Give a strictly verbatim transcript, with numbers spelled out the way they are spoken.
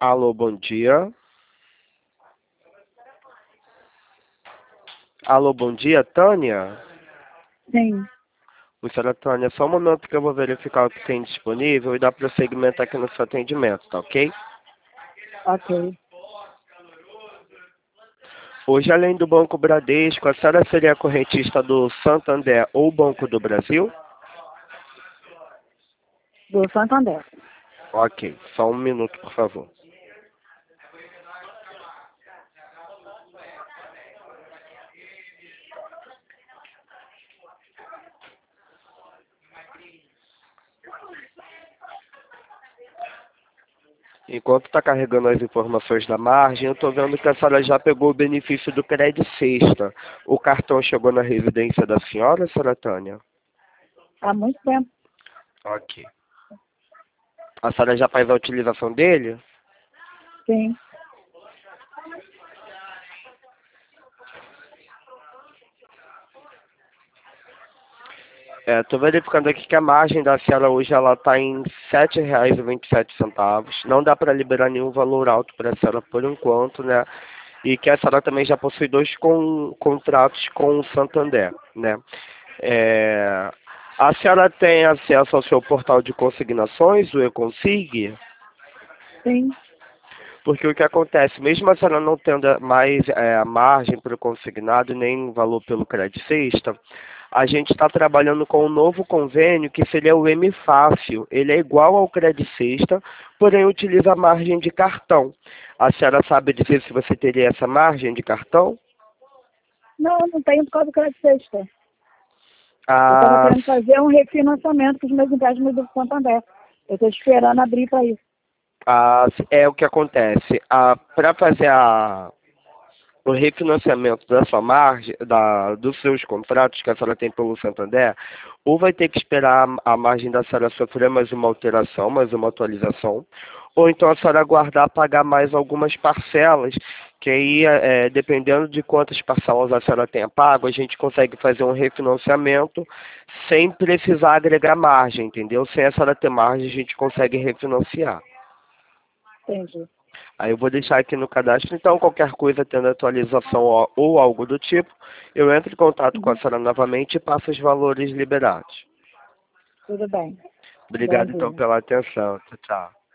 Alô, bom dia. Alô, bom dia, Tânia? Sim. Oi, senhora Tânia, só um momento que eu vou verificar o que tem disponível e dar prosseguimento aqui no seu atendimento, tá ok? Ok. Hoje, além do Banco Bradesco, a senhora seria a correntista do Santander ou Banco do Brasil? Do Santander. Ok, só um minuto, por favor. Enquanto está carregando as informações da margem, eu estou vendo que a senhora já pegou o benefício do Cred Sexta. O cartão chegou na residência da senhora, senhora Tânia? Há muito tempo. Ok. A senhora já faz a utilização dele? Sim. Estou verificando aqui que a margem da senhora hoje ela está em sete reais e vinte e sete centavos. Não dá para liberar nenhum valor alto para a senhora por enquanto, né? E que a senhora também já possui dois com, contratos com o Santander, né? É, a senhora tem acesso ao seu portal de consignações, o eConsig? Sim. Porque o que acontece, mesmo a senhora não tendo mais é, a margem para o consignado, nem valor pelo crédito sexta, a gente está trabalhando com um novo convênio que seria o M Fácil. Ele é igual ao crédito sexta, porém utiliza a margem de cartão. A senhora sabe dizer se você teria essa margem de cartão? Não, não tenho por causa do crédito sexta. Eu estava Ah, querendo fazer um refinanciamento com os meus empréstimos do Santander. Eu estou esperando abrir para isso. ah, é o que acontece. Ah, para fazer a, o refinanciamento da sua margem, da, dos seus contratos que a senhora tem pelo Santander, ou vai ter que esperar a, a margem da senhora sofrer mais uma alteração, mais uma atualização, ou então a senhora aguardar pagar mais algumas parcelas, que aí, é, dependendo de quantas parcelas a senhora tenha pago, a gente consegue fazer um refinanciamento sem precisar agregar margem, entendeu? Sem a senhora ter margem, a gente consegue refinanciar. Entendi. Aí eu vou deixar aqui no cadastro, então qualquer coisa tendo atualização ou, ou algo do tipo, eu entro em contato com a Uhum. senhora novamente e passo os valores liberados. Tudo bem. Obrigado então Bonzinho. pela atenção. Tchau, tchau.